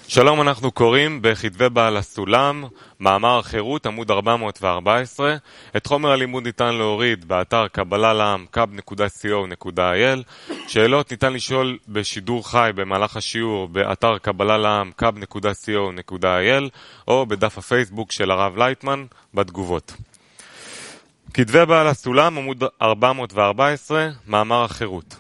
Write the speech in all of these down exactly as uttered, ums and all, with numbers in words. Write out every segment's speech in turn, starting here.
שלום, אנחנו קוראים בכתבי בעל הסולם, מאמר חירות, עמוד ארבע מאות וארבע עשרה. את חומר הלימוד ניתן להוריד באתר קבלה לעם קאב נקודה סי או נקודה איי אל. שאלות ניתן לשאול בשידור חי במהלך השיעור באתר קבלה לעם קאב נקודה סי או נקודה איי אל או בדף הפייסבוק של הרב לייטמן בתגובות. כתבי בעל הסולם, עמוד ארבע מאות וארבע עשרה, מאמר החירות.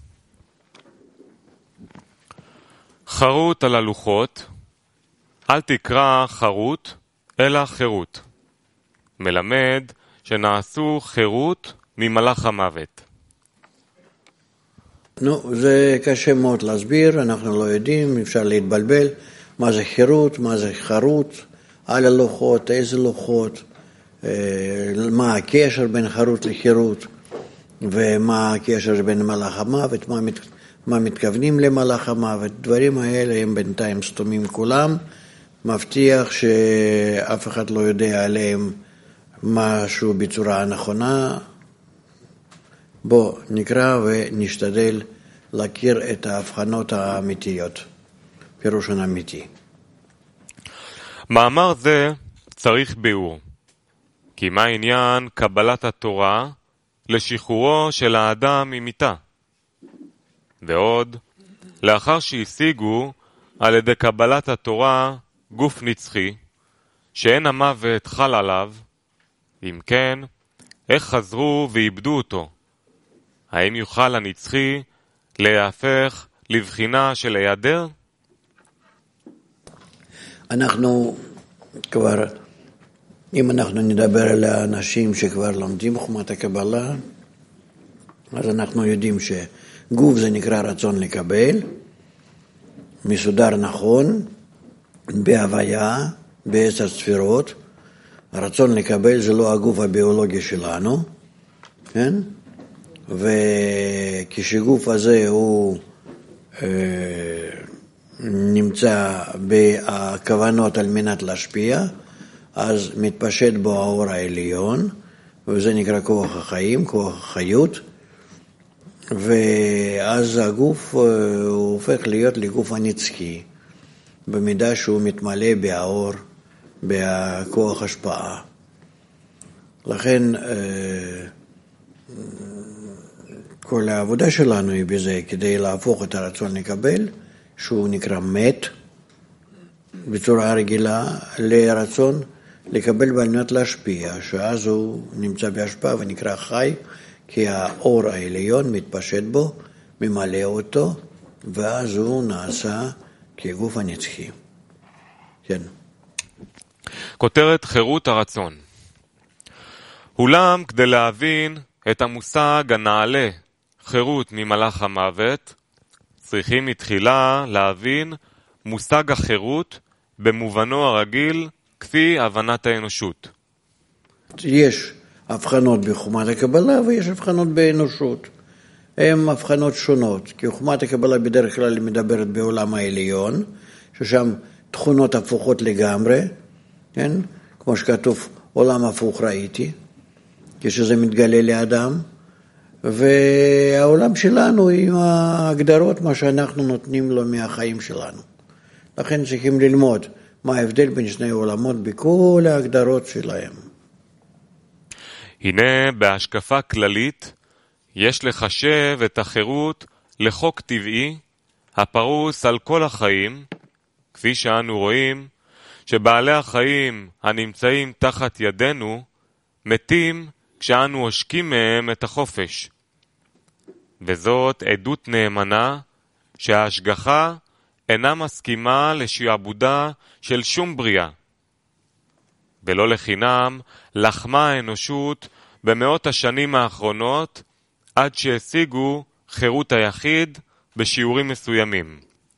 חרות על הלוחות, אל תקרא חרות אלא חירות. מלמד שנעשו חירות ממלאך המוות. נו, זה קשה מאוד להסביר, אנחנו לא יודעים, אפשר להתבלבל מה זה חירות, מה זה חרות, על הלוחות, איזה לוחות, מה הקשר בין חרות לחירות, ומה הקשר בין מלאך המוות, מה מת... מה מתכוונים למלאך המוות. דברים האלה הם בינתיים סתומים כולם, מבטיח שאף אחד לא יודע עליהם משהו בצורה נכונה. בוא נקרא ונשתדל להכיר את ההבחנות האמיתיות, פירושן אמיתי. מאמר זה צריך ביאור, כי מה עניין קבלת התורה לשחרורו של האדם ממיתה? ועוד, לאחר שהשיגו על ידי קבלת התורה גוף נצחי, שאין המוות חל עליו, אם כן, איך חזרו ואיבדו אותו? האם יוכל הנצחי להפך לבחינה של היעדר? אנחנו כבר, אם אנחנו נדבר על האנשים שכבר לומדים חוכמת הקבלה, אז אנחנו יודעים ש... גוף זה נקרא רצון לקבל, מסודר נכון, בהוויה, בעשר ספירות. הרצון לקבל זה לא הגוף הביולוגי שלנו, כן? וכשגוף הזה הוא אה, נמצא בכוונות על מנת להשפיע, אז מתפשט בו האור העליון, וזה נקרא כוח החיים, כוח החיות, ואז הגוף הוא הופך להיות לגוף הנצחי, במידה שהוא מתמלא באור, בכוח השפעה. לכן כל העבודה שלנו היא בזה, כדי להפוך את הרצון לקבל, שהוא נקרא מת, בצורה רגילה, לרצון לקבל ועל מנת להשפיע, שאז הוא נמצא בהשפעה ונקרא חי, כי האור העליון מתפשט בו, ממלא אותו, ואז הוא נעשה כגוף הנצחי. כן. כותרת חירות הרצון. אולם כדי להבין את המושג הנעלה, חירות ממלאך המוות, צריכים מתחילה להבין מושג החירות במובנו הרגיל, כפי הבנת האנושות. יש הבחנות בחוכמת הקבלה ויש הבחנות באנושות. הן הבחנות שונות, כי חוכמת הקבלה בדרך כלל מדברת בעולם העליון, ששם תכונות הפוכות לגמרי, כן? כמו שכתוב, עולם הפוך ראיתי, כשזה מתגלה לאדם, והעולם שלנו עם ההגדרות, מה שאנחנו נותנים לו מהחיים שלנו. לכן צריכים ללמוד מה ההבדל בין שני עולמות בכל ההגדרות שלהם. הנה, בהשקפה כללית, יש לחשב את החירות לחוק טבעי, הפרוס על כל החיים, כפי שאנו רואים, שבעלי החיים הנמצאים תחת ידינו, מתים כשאנו עושקים מהם את החופש. וזאת עדות נאמנה שההשגחה אינה מסכימה לשעבודה של שום בריאה. ולא לחינם לחמה האנושות במאות השנים האחרונות עד שהשיגו חירות היחיד בשיעורים מסוימים.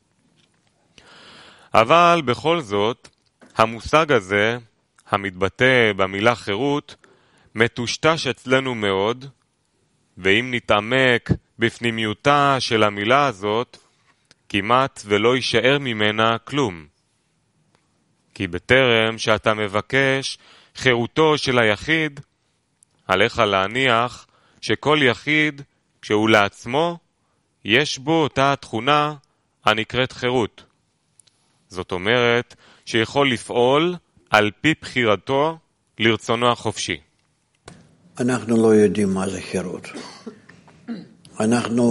אבל בכל זאת, המושג הזה, המתבטא במילה חירות, מטושטש אצלנו מאוד, ואם נתעמק בפנימיותה של המילה הזאת, כמעט ולא יישאר ממנה כלום. כי בטרם שאתה מבקש חירותו של היחיד, עליך להניח שכל יחיד, כשהוא לעצמו, יש בו אותה התכונה הנקראת חירות. זאת אומרת שיכול לפעול על פי בחירתו לרצונו החופשי. אנחנו לא יודעים מה זה חירות. אנחנו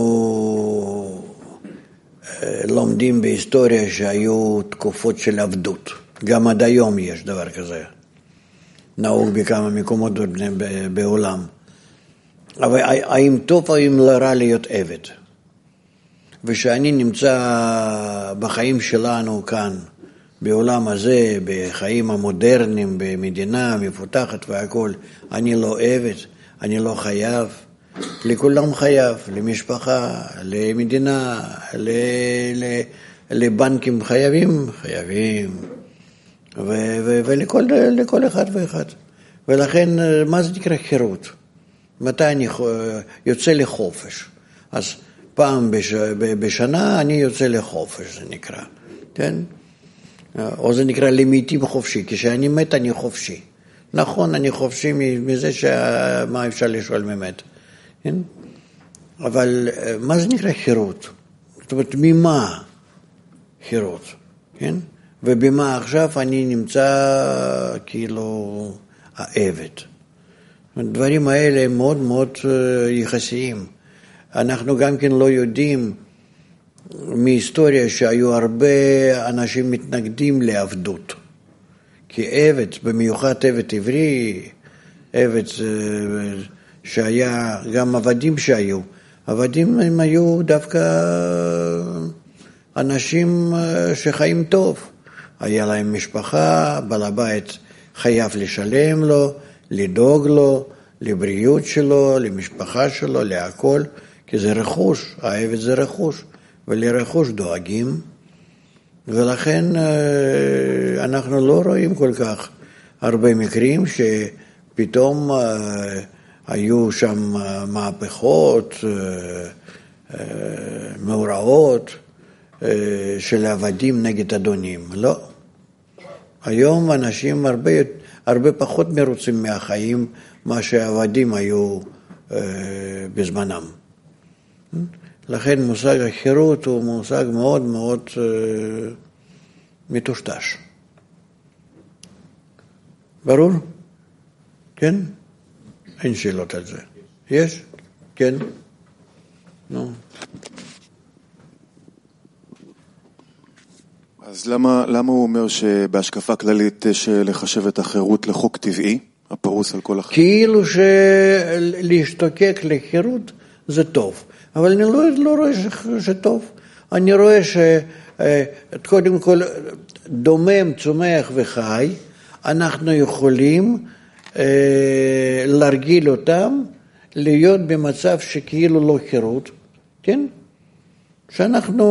לומדים בהיסטוריה שהיו תקופות של עבדות. גם עד היום יש דבר כזה. נהוג בכמה מקומות בעולם. אבל האם טוב או האם לרע להיות עבד? ושאני נמצא בחיים שלנו כאן, בעולם הזה, בחיים המודרניים, במדינה מפותחת והכל, אני לא עבד, אני לא חייב. לכולם חייב, למשפחה, למדינה, ל, ל, לבנקים חייבים, חייבים, ו, ו, ולכל לכל אחד ואחד. ולכן, מה זה נקרא חירות? מתי אני יוצא לחופש? אז פעם בש, בשנה אני יוצא לחופש, זה נקרא, כן? או זה נקרא למיתים חופשי, כשאני מת אני חופשי. נכון, אני חופשי מזה שמה אפשר לשאול ממת. כן? אבל מה זה נקרא חירות? זאת אומרת, ממה חירות? כן? ובמה עכשיו אני נמצא כאילו העבד. הדברים האלה הם מאוד מאוד יחסיים. אנחנו גם כן לא יודעים מהיסטוריה שהיו הרבה אנשים מתנגדים לעבדות. כי עבד, במיוחד עבד עברי, עבד שהיה, גם עבדים שהיו, עבדים הם היו דווקא אנשים שחיים טוב. היה להם משפחה, בעל הבית חייב לשלם לו, לדאוג לו, לבריאות שלו, למשפחה שלו, להכל, כי זה רכוש, העבד זה רכוש, ולרכוש דואגים, ולכן אנחנו לא רואים כל כך הרבה מקרים שפתאום היו שם מהפכות, מאורעות של עבדים נגד אדונים. לא. היום אנשים הרבה, הרבה פחות מרוצים מהחיים מה שהעבדים היו בזמנם. לכן מושג החירות הוא מושג מאוד מאוד מטושטש. ברור? כן? אין שאלות על זה. יש? כן? נו. אז למה, למה הוא אומר שבהשקפה כללית יש לחשב את החירות לחוק טבעי, הפרוס על כל החיים? כאילו שלהשתוקק לחירות זה טוב, אבל אני לא, לא רואה שטוב. אני רואה שקודם כל דומם, צומח וחי, אנחנו יכולים אה, להרגיל אותם להיות במצב שכאילו לא חירות, כן? שאנחנו,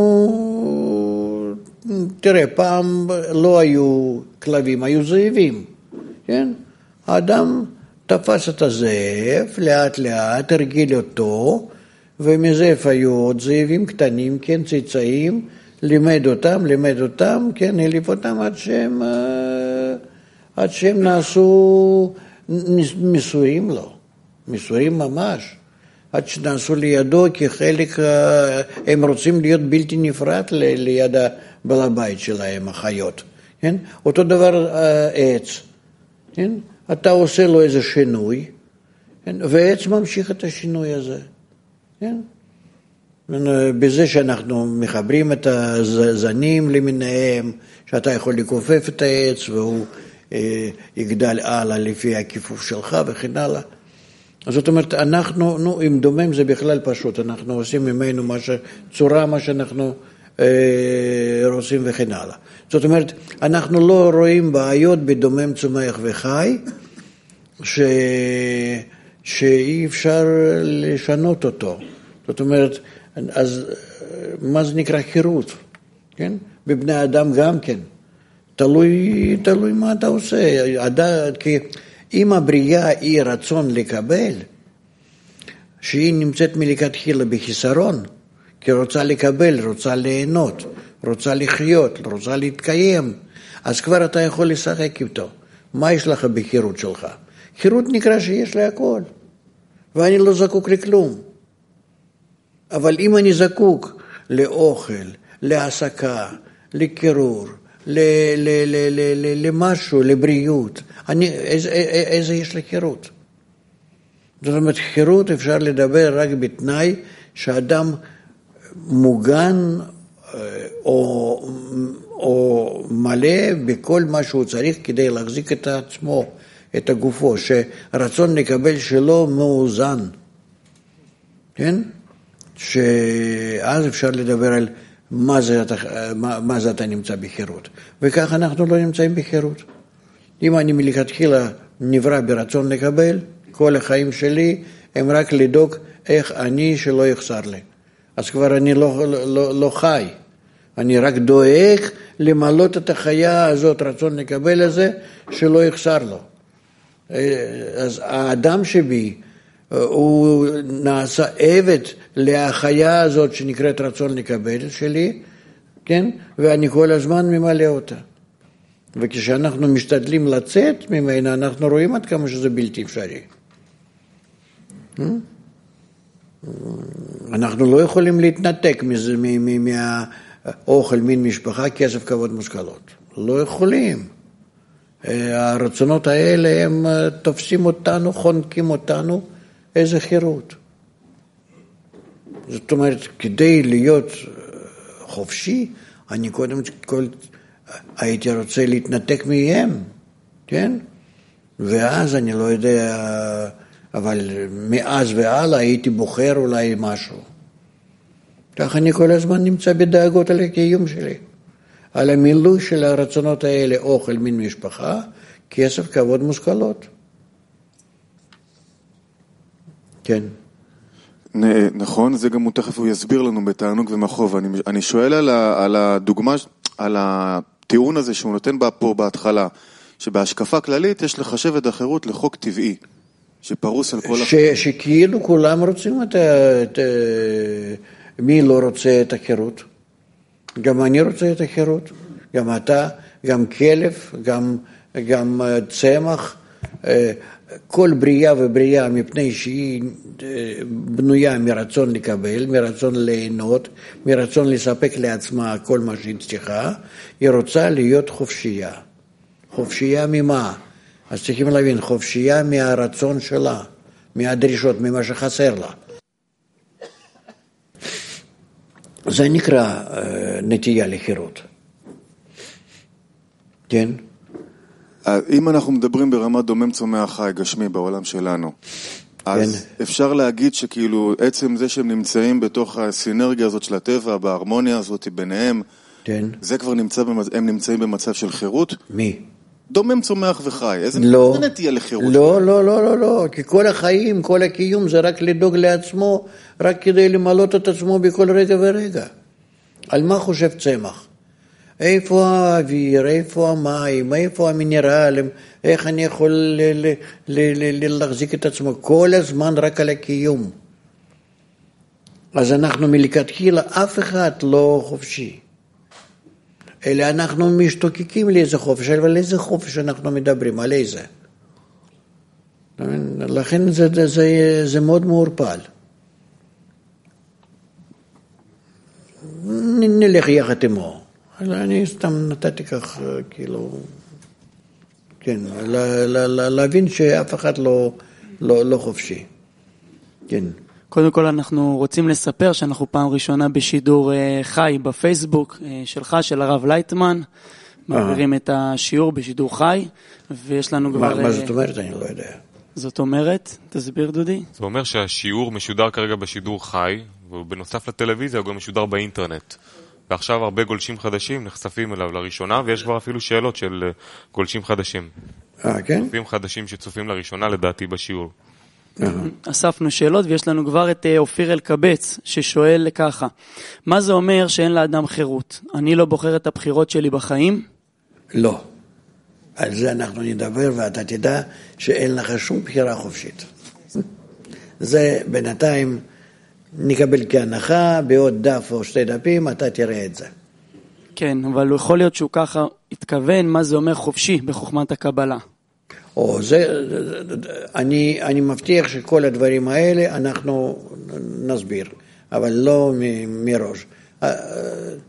תראה, פעם לא היו כלבים, היו זאבים, כן? האדם תפס את הזאב, לאט לאט הרגיל אותו, ומזאב היו עוד זאבים קטנים, כן, צאצאים, לימד אותם, לימד אותם, כן, הליף אותם עד שהם, עד שהם נעשו מסורים לו, מסורים ממש, עד שנעשו לידו כחלק, הם רוצים להיות בלתי נפרד ליד בעל הבית שלהם, החיות, כן? אותו דבר עץ, כן? אתה עושה לו איזה שינוי, כן? ועץ ממשיך את השינוי הזה, כן? בזה שאנחנו מחברים את הזנים למיניהם, שאתה יכול לכופף את העץ והוא אה, יגדל הלאה לפי הכיפוף שלך וכן הלאה. אז זאת אומרת, אנחנו, נו, אם דומם זה בכלל פשוט, אנחנו עושים ממנו מה ש... צורה מה שאנחנו אה, רוצים וכן הלאה. זאת אומרת, אנחנו לא רואים בעיות בדומם, צומח וחי, ש... שאי אפשר לשנות אותו. זאת אומרת, אז מה זה נקרא חירות? כן? בבני אדם גם כן. תלוי, תלוי מה אתה עושה. כי אם הבריאה היא רצון לקבל, שהיא נמצאת מלכתחילה בחיסרון, כי רוצה לקבל, רוצה ליהנות, רוצה לחיות, רוצה להתקיים, אז כבר אתה יכול לשחק איתו. מה יש לך בחירות שלך? חירות נקרא שיש לי הכל, ואני לא זקוק לכלום. אבל אם אני זקוק לאוכל, להעסקה, לקירור, ל, ל, ל, ל, ל, למשהו, לבריאות. אני, איזה, איזה יש לי חירות? זאת אומרת, חירות אפשר לדבר רק בתנאי שאדם מוגן או, או מלא בכל מה שהוא צריך כדי להחזיק את עצמו, את הגופו, שרצון לקבל שלו מאוזן. כן? שאז אפשר לדבר על מה זה, מה, מה זה אתה נמצא בחירות. וכך אנחנו לא נמצאים בחירות. אם אני מלכתחילה נברא ברצון לקבל, כל החיים שלי הם רק לדאוג איך אני שלא יחסר לי. אז כבר אני לא, לא, לא חי. אני רק דואג למלות את החיה הזאת, רצון לקבל הזה, שלא יחסר לו. אז האדם שבי, הוא נעשה עבד להחיה הזאת שנקראת רצון לקבל שלי, כן? ואני כל הזמן ממלא אותה. וכשאנחנו משתדלים לצאת ממנה, אנחנו רואים עד כמה שזה בלתי אפשרי. אנחנו לא יכולים להתנתק מזה, מהאוכל, מין משפחה, כסף, כבוד, מושכלות. לא יכולים. הרצונות האלה הם תופסים אותנו, חונקים אותנו, איזה חירות. זאת אומרת, כדי להיות חופשי, אני קודם כל הייתי רוצה להתנתק מהם, כן? ואז אני לא יודע, אבל מאז והלאה הייתי בוחר אולי משהו. כך אני כל הזמן נמצא בדאגות על הקיום שלי. על המילוי של הרצונות האלה, אוכל, מין משפחה, כסף, כבוד, מושכלות. כן. נכון, זה גם הוא תכף הוא יסביר לנו בתענוג ומחוב. אני, אני שואל על, ה, על הדוגמה, על הטיעון הזה שהוא נותן בה פה בהתחלה, שבהשקפה כללית יש לחשב את החירות לחוק טבעי, שפרוס על כל... ש, שכאילו כולם רוצים את, את... מי לא רוצה את החירות? גם אני רוצה את החירות, גם אתה, גם כלב, גם, גם צמח, כל בריאה ובריאה מפני שהיא בנויה מרצון לקבל, מרצון ליהנות, מרצון לספק לעצמה כל מה שהיא צריכה, היא רוצה להיות חופשייה. חופשייה ממה? אז צריכים להבין, חופשייה מהרצון שלה, מהדרישות, ממה שחסר לה. זה נקרא נטייה לחירות. כן? אם אנחנו מדברים ברמת דומם צומח חי, גשמי בעולם שלנו, אז כן. אפשר להגיד שכאילו עצם זה שהם נמצאים בתוך הסינרגיה הזאת של הטבע, בהרמוניה הזאת ביניהם, כן. זה כבר נמצא, הם נמצאים במצב של חירות? מי? דומם צומח וחי. איזה לא, נטייה לחירות? לא, לא, לא, לא, לא, כי כל החיים, כל הקיום זה רק לדאוג לעצמו, רק כדי למלות את עצמו בכל רגע ורגע. על מה חושב צמח? איפה האוויר, איפה המים, איפה המינרלים, איך אני יכול ל- ל- ל- ל- להחזיק את עצמו כל הזמן רק על הקיום. אז אנחנו מלכתחילה אף אחד לא חופשי. אלא אנחנו משתוקקים לאיזה חופש, אבל איזה חופש אנחנו מדברים, על איזה. לכן זה, זה, זה, זה מאוד מעורפל. נלך יחד עמו. אני סתם נתתי כך, כאילו, כן, להבין שאף אחד לא, לא, לא חופשי. כן. קודם כל אנחנו רוצים לספר שאנחנו פעם ראשונה בשידור חי בפייסבוק שלך, של הרב לייטמן, מעבירים את השיעור בשידור חי, ויש לנו כבר... מה זאת אומרת? אני לא יודע. זאת אומרת, תסביר דודי. זה אומר שהשיעור משודר כרגע בשידור חי, ובנוסף לטלוויזיה הוא גם משודר באינטרנט. ועכשיו הרבה גולשים חדשים נחשפים אליו לראשונה, ויש כבר אפילו שאלות של גולשים חדשים. אה, כן? צופים חדשים שצופים לראשונה לדעתי בשיעור. אספנו שאלות ויש לנו כבר את אופיר אלקבץ ששואל ככה, מה זה אומר שאין לאדם חירות? אני לא בוחר את הבחירות שלי בחיים? לא. על זה אנחנו נדבר ואתה תדע שאין לך שום בחירה חופשית. זה בינתיים נקבל כהנחה, בעוד דף או שתי דפים אתה תראה את זה. כן, אבל יכול להיות שהוא ככה התכוון מה זה אומר חופשי בחוכמת הקבלה. או זה, אני, אני מבטיח שכל הדברים האלה אנחנו נסביר, אבל לא מ, מראש.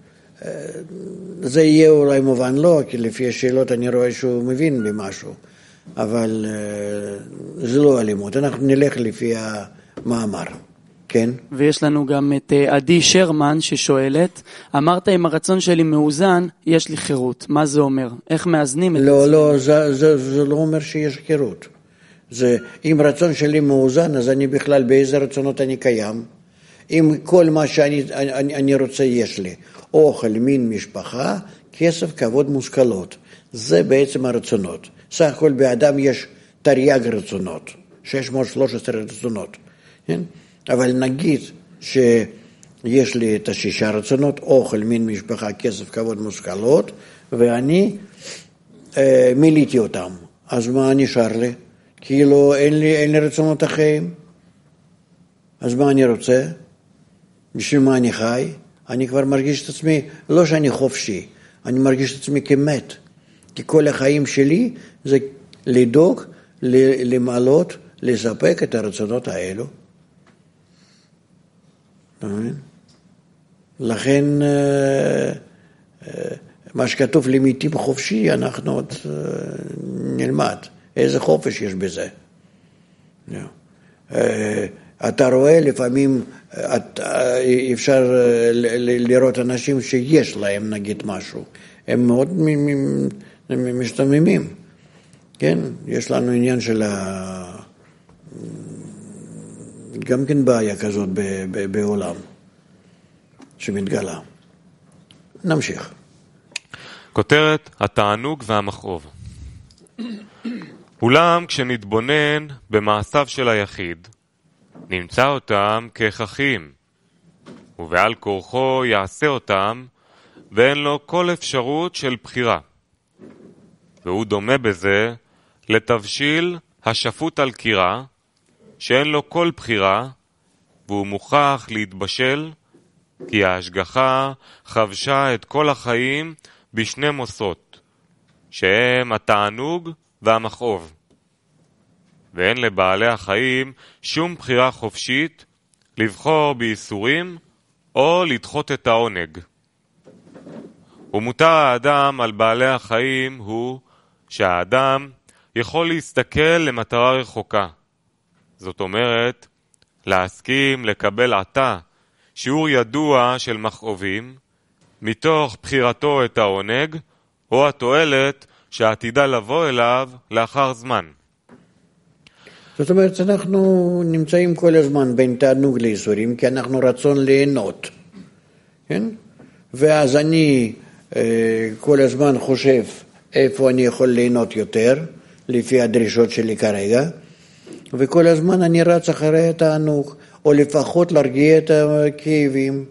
זה יהיה אולי מובן לא, כי לפי השאלות אני רואה שהוא מבין במשהו, אבל זה לא אלימות, אנחנו נלך לפי המאמר, כן? ויש לנו גם את עדי שרמן ששואלת, אמרת אם הרצון שלי מאוזן, יש לי חירות, מה זה אומר? איך מאזנים את לא, עצמי? לא, זה, זה, זה לא אומר שיש חירות. זה, אם רצון שלי מאוזן, אז אני בכלל באיזה רצונות אני קיים. אם כל מה שאני אני, אני רוצה יש לי, אוכל, מין, משפחה, כסף, כבוד, מושכלות. זה בעצם הרצונות. סך הכל באדם יש תרי"ג רצונות, שש מאות ושלוש עשרה רצונות. כן? אבל נגיד שיש לי את השישה רצונות, אוכל, מין, משפחה, כסף, כבוד, מושכלות, ואני אה, מיליתי אותם. אז מה נשאר לי? כאילו אין לי, אין לי רצונות אחרים. אז מה אני רוצה? בשביל מה אני חי? אני כבר מרגיש את עצמי, לא שאני חופשי, אני מרגיש את עצמי כמת. כי כל החיים שלי זה לדאוג, למעלות, לספק את הרצונות האלו. לכן מה שכתוב למיתים חופשי, אנחנו עוד נלמד. איזה חופש יש בזה. אתה רואה לפעמים, אפשר לראות אנשים שיש להם נגיד משהו. הם מאוד משתממים. כן? יש לנו עניין של ה... גם כן בעיה כזאת בעולם שמתגלה. נמשיך. כותרת, התענוג והמכאוב. אולם כשנתבונן במעשיו של היחיד, נמצא אותם כהכרחיים, ובעל כורחו יעשה אותם, ואין לו כל אפשרות של בחירה. והוא דומה בזה לתבשיל השפוט על קירה, שאין לו כל בחירה, והוא מוכרח להתבשל, כי ההשגחה חבשה את כל החיים בשני מוסות, שהם התענוג והמכאוב. ואין לבעלי החיים שום בחירה חופשית לבחור בייסורים או לדחות את העונג. ומותר האדם על בעלי החיים הוא שהאדם יכול להסתכל למטרה רחוקה. זאת אומרת, להסכים לקבל עתה שיעור ידוע של מכאובים, מתוך בחירתו את העונג או התועלת שעתידה לבוא אליו לאחר זמן. זאת אומרת, אנחנו נמצאים כל הזמן בין תענוג לייסורים, כי אנחנו רצון ליהנות. כן? ואז אני אה, כל הזמן חושב איפה אני יכול ליהנות יותר, לפי הדרישות שלי כרגע, וכל הזמן אני רץ אחרי התענוג, או לפחות להרגיע את הכאבים.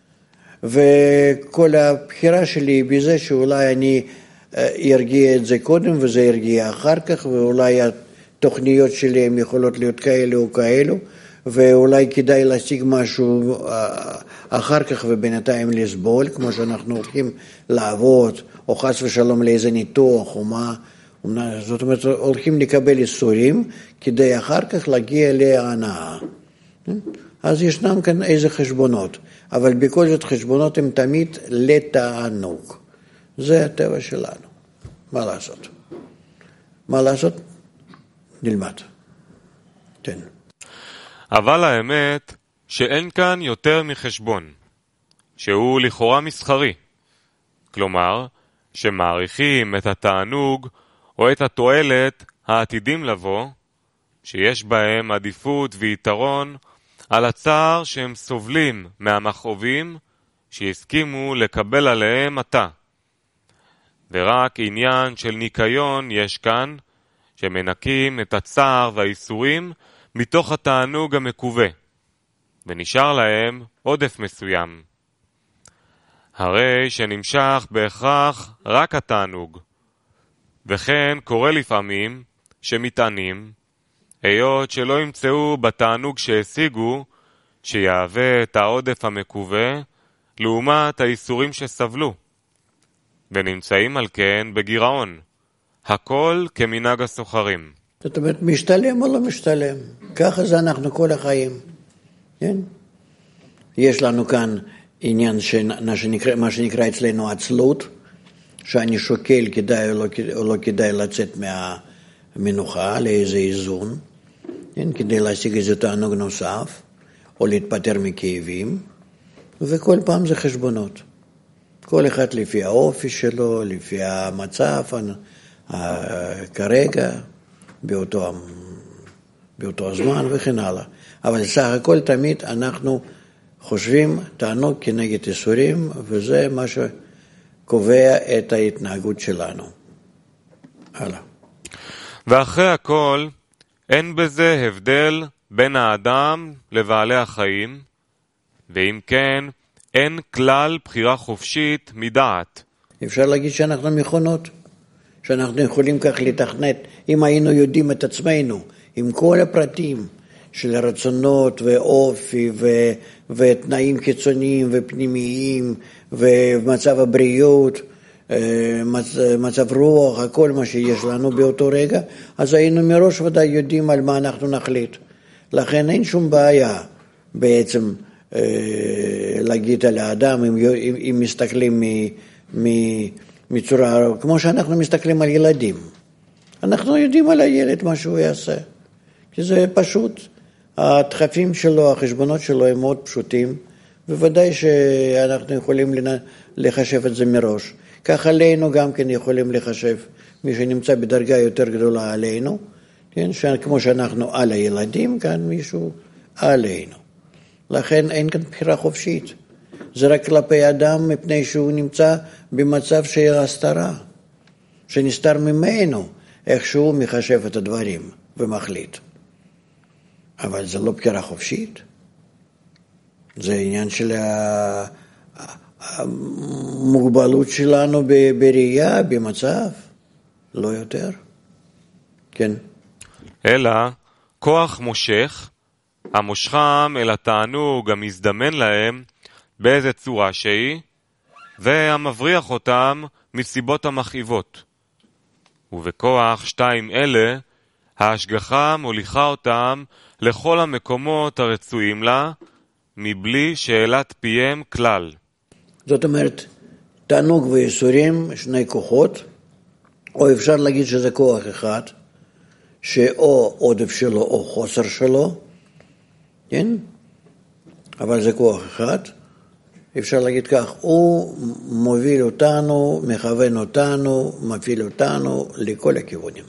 וכל הבחירה שלי בזה שאולי אני ארגיע את זה קודם וזה ירגיע אחר כך, ואולי התוכניות שלי הן יכולות להיות כאלה או כאלו, ואולי כדאי להשיג משהו אחר כך ובינתיים לסבול, כמו שאנחנו הולכים לעבוד, או חס ושלום לאיזה ניתוח או מה. זאת אומרת, הולכים לקבל איסורים כדי אחר כך להגיע להנאה. אז ישנם כאן איזה חשבונות, אבל בכל זאת חשבונות הם תמיד לתענוג. זה הטבע שלנו. מה לעשות? מה לעשות? נלמד. תן. אבל האמת שאין כאן יותר מחשבון, שהוא לכאורה מסחרי. כלומר, שמעריכים את התענוג או את התועלת העתידים לבוא, שיש בהם עדיפות ויתרון על הצער שהם סובלים מהמכאובים שהסכימו לקבל עליהם עתה. ורק עניין של ניקיון יש כאן, שמנקים את הצער והאיסורים מתוך התענוג המקווה, ונשאר להם עודף מסוים. הרי שנמשך בהכרח רק התענוג, וכן קורה לפעמים שמתענים, היות שלא ימצאו בתענוג שהשיגו, שיהווה את העודף המקווה, לעומת האיסורים שסבלו, ונמצאים על כן בגירעון, הכל כמנהג הסוחרים. זאת אומרת, משתלם או לא משתלם? ככה זה אנחנו כל החיים. כן? יש לנו כאן עניין שנקרא, מה שנקרא אצלנו עצלות, שאני שוקל כדאי או לא, או לא כדאי לצאת מהמנוחה לאיזה איזון, כן, כדי להשיג איזה תענוג נוסף, או להתפטר מכאבים, וכל פעם זה חשבונות. כל אחד לפי האופי שלו, לפי המצב, כרגע, באותו, באותו הזמן וכן הלאה. אבל סך הכל תמיד אנחנו חושבים תענוג כנגד איסורים, וזה מה שקובע את ההתנהגות שלנו. הלאה. ואחרי הכל, אין בזה הבדל בין האדם לבעלי החיים, ואם כן, אין כלל בחירה חופשית מדעת. אפשר להגיד שאנחנו מכונות, שאנחנו יכולים כך לתכנת, אם היינו יודעים את עצמנו, עם כל הפרטים של רצונות ואופי ו... ותנאים קיצוניים ופנימיים ומצב הבריאות, מצב רוח, הכל מה שיש לנו באותו רגע, אז היינו מראש ודאי יודעים על מה אנחנו נחליט. לכן אין שום בעיה בעצם להגיד על האדם, אם, אם, אם מסתכלים מ, מ, מצורה, כמו שאנחנו מסתכלים על ילדים. אנחנו יודעים על הילד מה שהוא יעשה, כי זה פשוט. הדחפים שלו, החשבונות שלו הם מאוד פשוטים, וודאי שאנחנו יכולים לחשב את זה מראש. כך עלינו גם כן יכולים לחשב, מי שנמצא בדרגה יותר גדולה עלינו, כן? כמו שאנחנו על הילדים, כאן מישהו עלינו. לכן אין כאן בחירה חופשית. זה רק כלפי אדם מפני שהוא נמצא במצב של הסתרה, שנסתר ממנו, איך שהוא מחשב את הדברים ומחליט. אבל זה לא בחירה חופשית. זה עניין של המוגבלות שלנו בראייה, במצב, לא יותר. כן. אלא כוח מושך, המושכם אל התענוג המזדמן להם באיזה צורה שהיא, והמבריח אותם מסיבות המכאיבות. ובכוח שתיים אלה, ההשגחה מוליכה אותם לכל המקומות הרצויים לה, מבלי שאלת פיהם כלל. זאת אומרת, תענוג ויסורים, שני כוחות, או אפשר להגיד שזה כוח אחד, שאו עודף שלו או חוסר שלו, כן? אבל זה כוח אחד. אפשר להגיד כך, הוא מוביל אותנו, מכוון אותנו, מפעיל אותנו לכל הכיוונים.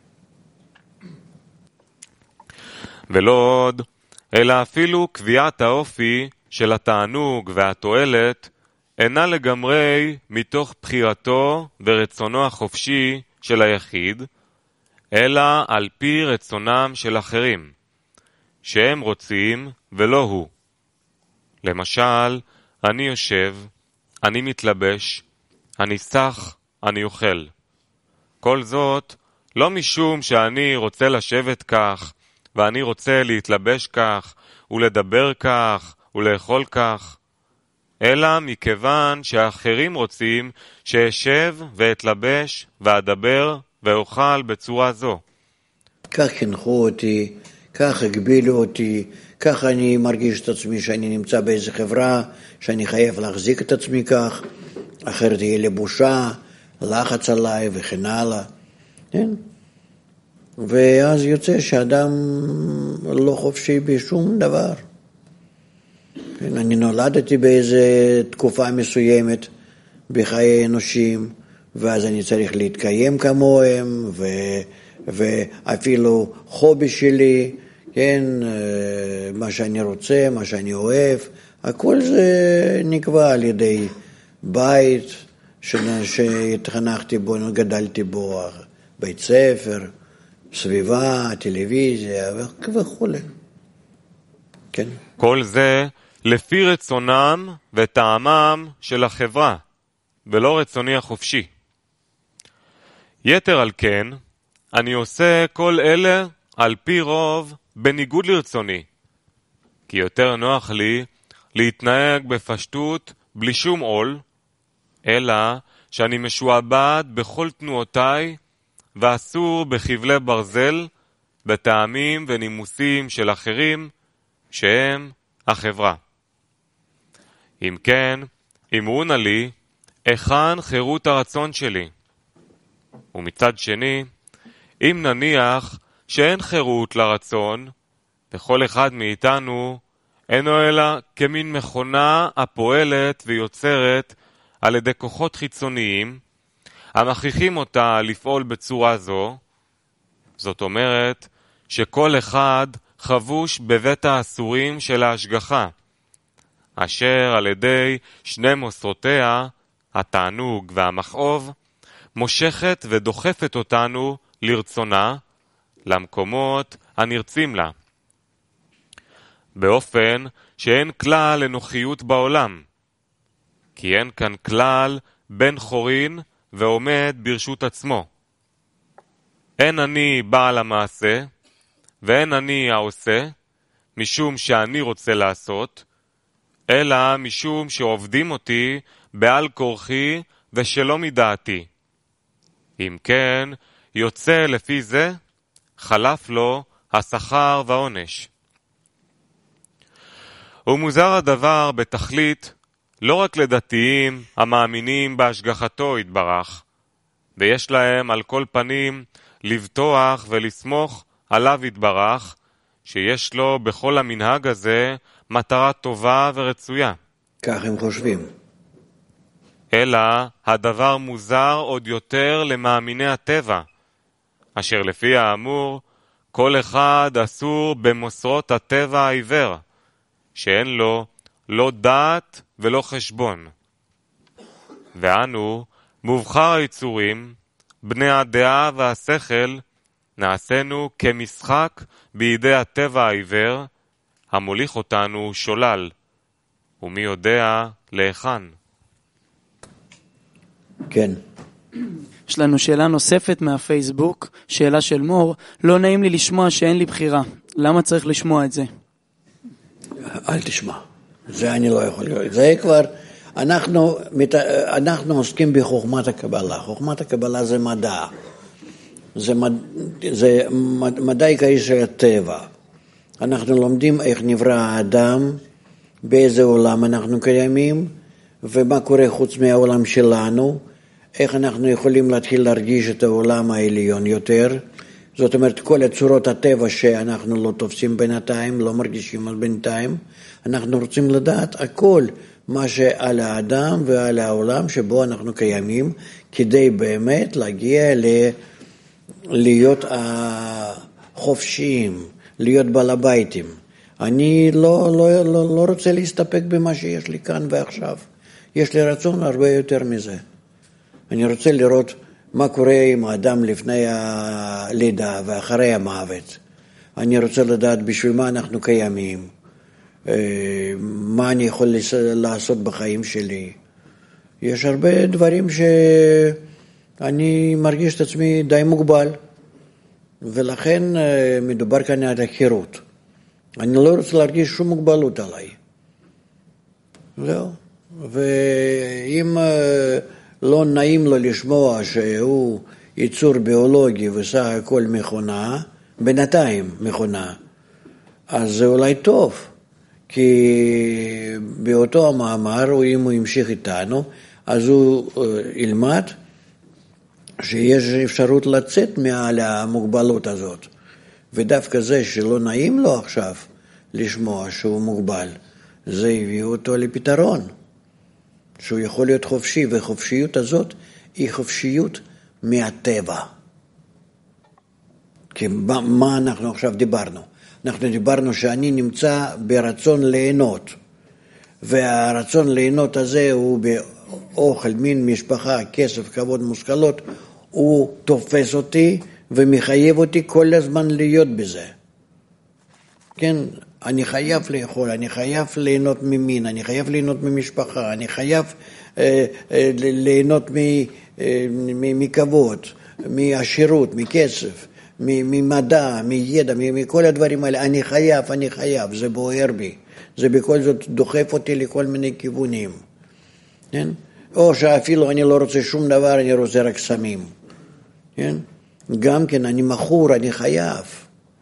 ולא עוד, אלא אפילו קביעת האופי של התענוג והתועלת אינה לגמרי מתוך בחירתו ורצונו החופשי של היחיד, אלא על פי רצונם של אחרים, שהם רוצים ולא הוא. למשל, אני יושב, אני מתלבש, אני סח, אני אוכל. כל זאת לא משום שאני רוצה לשבת כך, ואני רוצה להתלבש כך, ולדבר כך, ולאכול כך, אלא מכיוון שהאחרים רוצים שאשב ואתלבש ואדבר ואוכל בצורה זו. כך חינכו אותי, כך הגבילו אותי, כך אני מרגיש את עצמי שאני נמצא באיזו חברה, שאני חייב להחזיק את עצמי כך, אחרת יהיה לי בושה, לחץ עליי וכן הלאה. כן? ואז יוצא שאדם לא חופשי בשום דבר. אני נולדתי באיזו תקופה מסוימת בחיי אנושים, ואז אני צריך להתקיים כמוהם, ו... ואפילו חובי שלי, כן, מה שאני רוצה, מה שאני אוהב, הכל זה נקבע על ידי בית שהתחנכתי בו, גדלתי בו, בית ספר, סביבה, טלוויזיה וכו'. כן. כל זה לפי רצונם וטעמם של החברה, ולא רצוני החופשי. יתר על כן, אני עושה כל אלה על פי רוב בניגוד לרצוני, כי יותר נוח לי להתנהג בפשטות בלי שום עול, אלא שאני משועבד בכל תנועותיי ואסור בחבלי ברזל בטעמים ונימוסים של אחרים שהם החברה. אם כן, אמרו נא לי, היכן חירות הרצון שלי? ומצד שני, אם נניח שאין חירות לרצון, וכל אחד מאיתנו אינו אלא כמין מכונה הפועלת ויוצרת על ידי כוחות חיצוניים, המכריחים אותה לפעול בצורה זו, זאת אומרת שכל אחד חבוש בבית האסורים של ההשגחה, אשר על ידי שני מוסרותיה, התענוג והמכאוב, מושכת ודוחפת אותנו לרצונה, למקומות הנרצים לה. באופן שאין כלל לנוחיות בעולם, כי אין כאן כלל בן חורין ועומד ברשות עצמו. אין אני בעל המעשה, ואין אני העושה, משום שאני רוצה לעשות, אלא משום שעובדים אותי בעל כורחי ושלא מדעתי. אם כן, יוצא לפי זה, חלף לו השכר והעונש. ומוזר הדבר בתכלית לא רק לדתיים המאמינים בהשגחתו יתברך, ויש להם על כל פנים לבטוח ולסמוך עליו יתברך, שיש לו בכל המנהג הזה מטרה טובה ורצויה. כך הם חושבים. אלא הדבר מוזר עוד יותר למאמיני הטבע, אשר לפי האמור, כל אחד אסור במוסרות הטבע העיוור, שאין לו לא דעת ולא חשבון. ואנו, מובחר היצורים, בני הדעה והשכל, נעשינו כמשחק בידי הטבע העיוור, המוליך אותנו שולל, ומי יודע להיכן. כן. יש לנו שאלה נוספת מהפייסבוק, שאלה של מור, לא נעים לי לשמוע שאין לי בחירה. למה צריך לשמוע את זה? אל תשמע. זה אני לא יכול לראות. זה כבר, אנחנו, אנחנו עוסקים בחוכמת הקבלה. חוכמת הקבלה זה מדע. זה, מד, זה מדע עיקרי של הטבע. אנחנו לומדים איך נברא האדם, באיזה עולם אנחנו קיימים, ומה קורה חוץ מהעולם שלנו, איך אנחנו יכולים להתחיל להרגיש את העולם העליון יותר. זאת אומרת, כל הצורות הטבע שאנחנו לא תופסים בינתיים, לא מרגישים על בינתיים, אנחנו רוצים לדעת הכל מה שעל האדם ועל העולם שבו אנחנו קיימים, כדי באמת להגיע ל... להיות חופשיים, להיות בעל הביתים. אני לא, לא, לא, לא רוצה להסתפק במה שיש לי כאן ועכשיו. יש לי רצון הרבה יותר מזה. אני רוצה לראות מה קורה עם האדם לפני הלידה ואחרי המוות. אני רוצה לדעת בשביל מה אנחנו קיימים, מה אני יכול לעשות בחיים שלי. יש הרבה דברים שאני מרגיש את עצמי די מוגבל, ולכן מדובר כאן על החירות. אני לא רוצה להרגיש שום מוגבלות עליי. זהו. ואם לא נעים לו לשמוע שהוא ייצור ביולוגי וסך הכל מכונה, בינתיים מכונה, אז זה אולי טוב, כי באותו המאמר, אם הוא ימשיך איתנו, אז הוא ילמד שיש אפשרות לצאת מעל המוגבלות הזאת. ודווקא זה שלא נעים לו עכשיו לשמוע שהוא מוגבל, זה הביא אותו לפתרון. שהוא יכול להיות חופשי, וחופשיות הזאת היא חופשיות מהטבע. כי מה, מה אנחנו עכשיו דיברנו? אנחנו דיברנו שאני נמצא ברצון ליהנות, והרצון ליהנות הזה הוא באוכל, מין, משפחה, כסף, כבוד, מושכלות, הוא תופס אותי ומחייב אותי כל הזמן להיות בזה. כן, אני חייב לאכול, אני חייב ליהנות ממין, אני חייב ליהנות ממשפחה, אני חייב אה, אה, ליהנות מ, אה, מ, מכבוד, מעשירות, מכסף, ממדע, מידע, מכל הדברים האלה. אני חייב, אני חייב, זה בוער בי. זה בכל זאת דוחף אותי לכל מיני כיוונים. כן? או שאפילו אני לא רוצה שום דבר, אני רוצה רק סמים. כן? גם כן, אני מכור, אני חייב.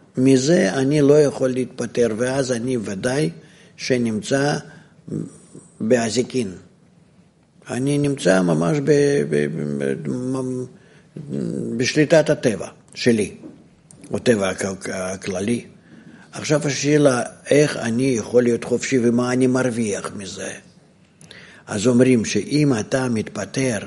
מזה אני לא יכול להתפטר, ואז אני ודאי שנמצא בעזיקין. אני נמצא ממש ב, ב, ב, ב, בשליטת הטבע שלי, או טבע הכללי. עכשיו השאלה, איך אני יכול להיות חופשי ומה אני מרוויח מזה? אז אומרים שאם אתה מתפטר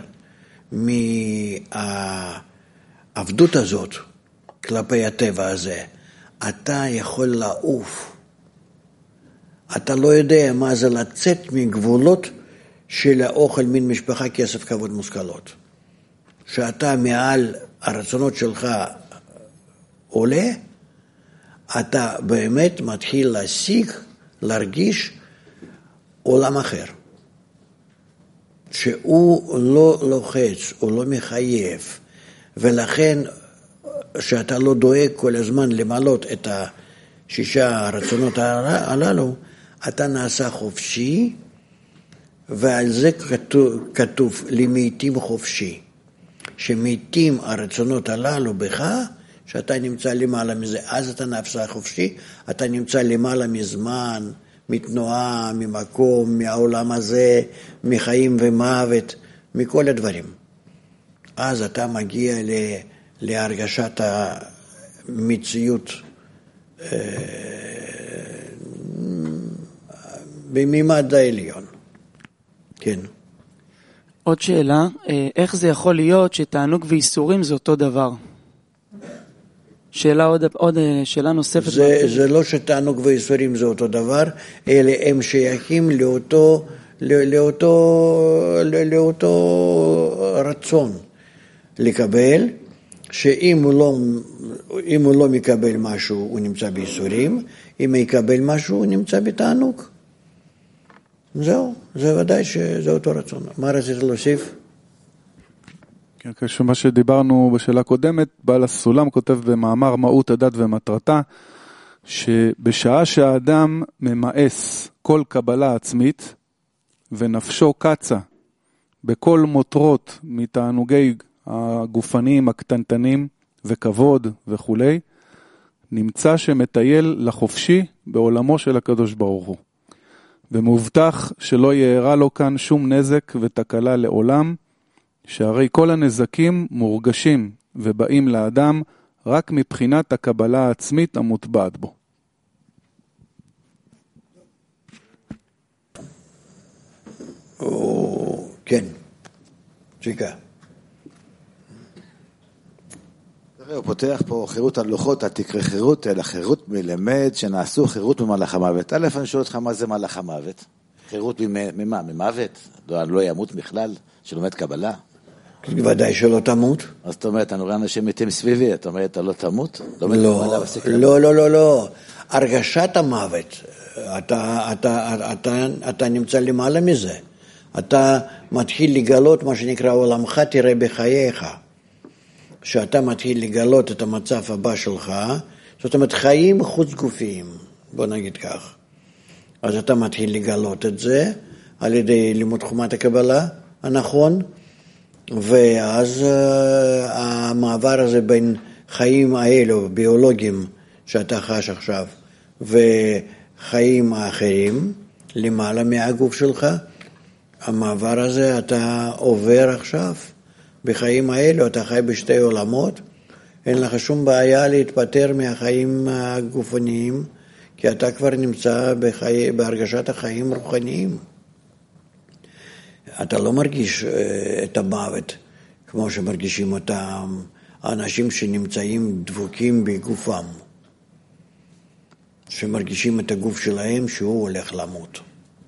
מהעבדות הזאת כלפי הטבע הזה, אתה יכול לעוף. אתה לא יודע מה זה לצאת מגבולות של האוכל, מין משפחה, כסף, כבוד, מושכלות. שאתה מעל הרצונות שלך עולה, אתה באמת מתחיל להשיג, להרגיש עולם אחר. שהוא לא לוחץ, הוא לא מחייב, ולכן שאתה לא דואג כל הזמן למלות את השישה הרצונות הללו, אתה נעשה חופשי, ועל זה כתוב, כתוב למעיטים חופשי, שמעיטים הרצונות הללו בך, שאתה נמצא למעלה מזה, אז אתה נעשה חופשי, אתה נמצא למעלה מזמן, מתנועה, ממקום, מהעולם הזה, מחיים ומוות, מכל הדברים. אז אתה מגיע להרגשת המציאות בממד העליון. כן. עוד שאלה, איך זה יכול להיות שתענוג ואיסורים זה אותו דבר? שאלה עוד, עוד שאלה נוספת. זה, זה לא שתענוג ואיסורים זה אותו דבר, אלא הם שייכים לאותו, לאותו, לאותו רצון לקבל, שאם הוא לא, אם הוא לא מקבל משהו, הוא נמצא באיסורים, אם הוא יקבל משהו, הוא נמצא בתענוג. זהו, זה ודאי שזה אותו רצון. מה רצית להוסיף? כן, כשמה שדיברנו בשאלה קודמת, בעל הסולם כותב במאמר מהות הדת ומטרתה, שבשעה שהאדם ממאס כל קבלה עצמית, ונפשו קצה בכל מותרות מתענוגי הגופניים הקטנטנים וכבוד וכו', נמצא שמטייל לחופשי בעולמו של הקדוש ברוך הוא. ומובטח שלא יארע לו כאן שום נזק ותקלה לעולם, שהרי כל הנזקים מורגשים ובאים לאדם רק מבחינת הקבלה העצמית המוטבעת בו. או, כן, צ'יקה. הוא פותח פה חירות הלוחות, התקרא חירות, אלא חירות מלמד שנעשו חירות ממלאך המוות. א', אני שואל אותך מה זה מלאך המוות? חירות ממה? ממוות? לא ימות בכלל? שלומד קבלה? ודאי שלא תמות. אז זאת אומרת, אני רואה אנשים מתים סביבי, אתה אומר, אתה לא תמות? לא, לא, לא, לא, לא. הרגשת המוות, אתה, אתה, אתה, אתה נמצא למעלה מזה. אתה מתחיל לגלות מה שנקרא עולמך תראה בחייך. שאתה מתחיל לגלות את המצב הבא שלך, זאת אומרת חיים חוץ גופיים, בוא נגיד כך. אז אתה מתחיל לגלות את זה על ידי לימוד חומת הקבלה הנכון, ואז uh, המעבר הזה בין חיים האלו, ביולוגיים שאתה חש עכשיו, וחיים האחרים, למעלה מהגוף שלך, המעבר הזה אתה עובר עכשיו, בחיים האלו אתה חי בשתי עולמות, אין לך שום בעיה להתפטר מהחיים הגופניים, כי אתה כבר נמצא בחי... בהרגשת החיים רוחניים. אתה לא מרגיש את המוות כמו שמרגישים אותם האנשים שנמצאים דבוקים בגופם, שמרגישים את הגוף שלהם שהוא הולך למות.